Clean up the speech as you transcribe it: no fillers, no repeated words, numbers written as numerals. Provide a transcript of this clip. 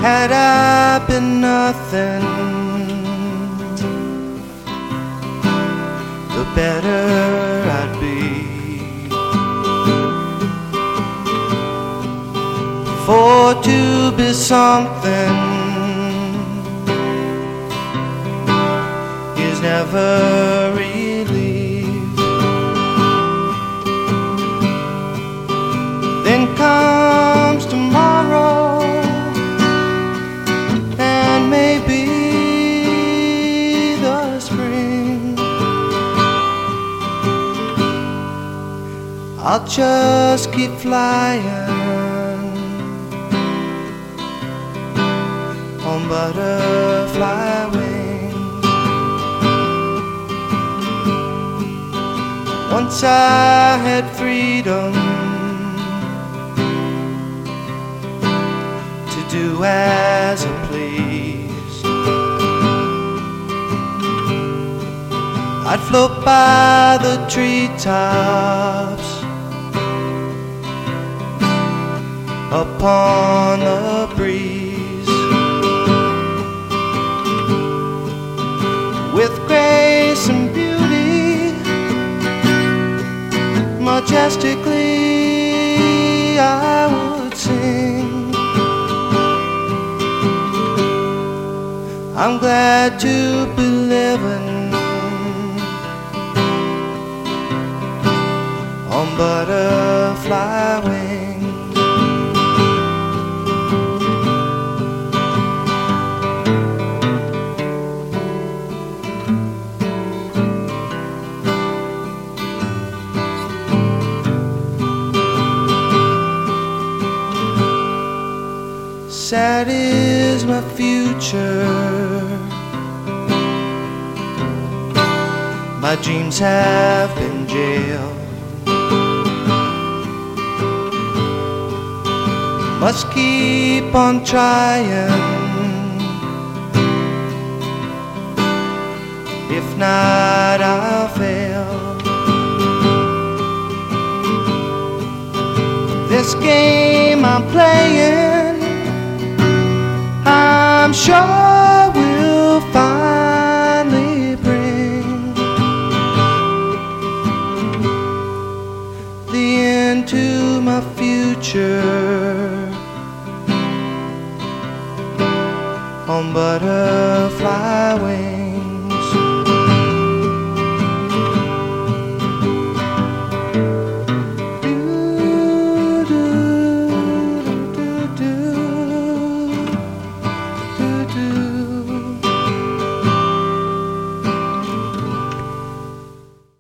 Had I been nothing, the better I'd be. For to be something is never relief. Then comes tomorrow, and maybe the spring. I'll just keep flying on butterfly wings. Once I had freedom to do as I pleased, I'd float by the treetops upon the breeze, with grace and beauty, majestically I would sing. I'm glad to be living on butterfly wings. Sad is my future, my dreams have been jailed. Must keep on trying, if not I'll fail. This game I'm playing, I'm sure